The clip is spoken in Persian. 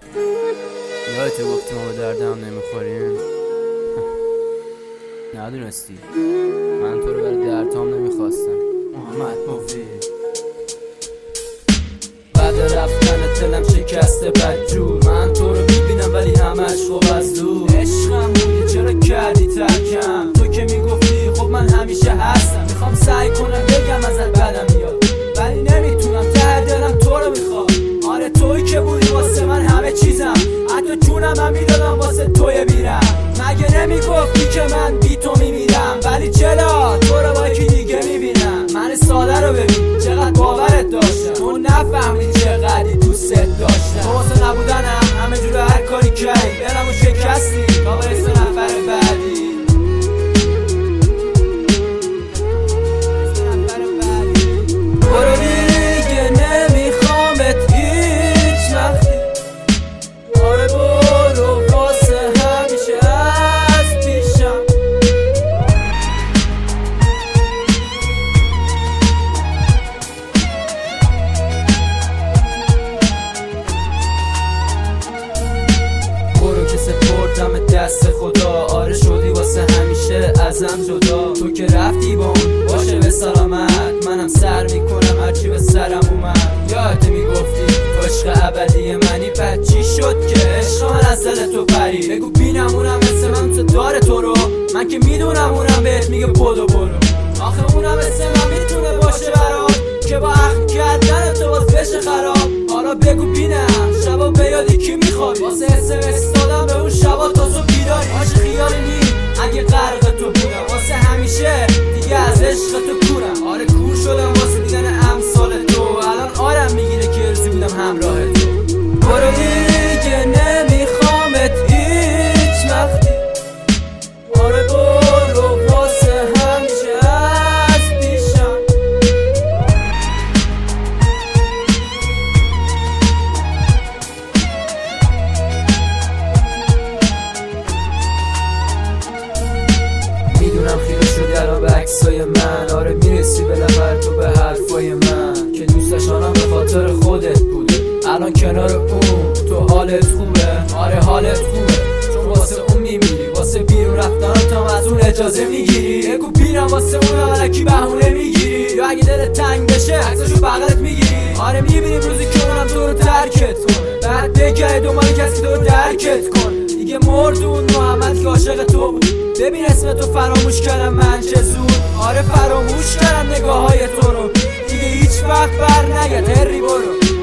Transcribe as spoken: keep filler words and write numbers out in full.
یادت گفتی ما به دردم نمیخوریم؟ ندونستی من تو رو برای دردام نمیخواستم. محمد مفید. بعد رفتن دلم شکسته بدجور، من تو رو میبینم ولی همش خوب از دور. عشقم بودی چرا کردی ترکم؟ تو که میگفتی خب من همیشه هستم. میخوام سعی کنم بگم ازت بدم میاد ولی نمیتونم، ته دلم تو رو میخوام. آره تویی که بودی واسه من همه چیزم، حتی جونم هم میدادم واسه توی میرم. مگه نمیگفتی که من بی تو میمیرم؟ ولی چرا تو رو با یکی دیگه میبینم؟ من ساده رو ببین چقدر باورت داشتم، تو نفهمیدی چقدری دوستت داشتم. تو واسه نبودنم همه جور هر کاری کردی، دلمو شکستی تا برسه نفر بعدی. برو دیگه نمیخوامت هیچ وقتی. آره برو واسه همیشه از پیشم. برو که سپردم دست خدا، آره شدی واسه همیشه ازم جدا. تو که رفتی با اون باشه به سلامت، منم سر میکنم هرچی به سرم اومد. یادت میگفتی تو عشق ابدی منی، بعد چی شد که عشق من از دل تو پری؟ بگو بینم اونم مثل من مثل داره تو رو، من که میدونم اونم بهت میگه بدو برو. آخه اونم مثل من میتونه باشه برات که با عقل کردن تو باز بشه خراب. حالا بگو بینم شبا به یادی کی میخوابی؟ واسه اس ام اس دادم به اون شبا تا تو بیداری. آشه خیالی نی اگه غرق تو بودم واسه همیشه دیگه از عشق تو کورم. آره کور شدم واسه دیدن امثال تو، الان آرم میگیره که ارزی بودم همراه تو. برو دیگه نمیخوامت هیچ وقتی. آره برو واسه همیشه از پیشم. میدونم خیلی شدی الان به عکسای من، آره میرسی بالاخره تو به حرفای من که دوست داشتنم به خاطر خودت بوده. الان کنار اون تو حالت خوبه؟ آره حالت خوبه چون واسه اون میمیری، واسه بیرون رفتن تا از اون اجازه میگیری. بگو بیرم واسه اون الکی بهونه میگیری، یا اگه دلت تنگ بشه عکساشو بغلت میگیری. آره میبینیم روزی که اونم تو رو ترکت کنه، بعد بگه دنبال کسی که تو رو درکت کنه. دیگه مرد اون محمد که عاشق تو بود. ببین اسم تو فراموش کردم من چه زود. آره فراموش کردم نگاه های تو رو، دیگه هیچ وقت بر نگرد هری برو.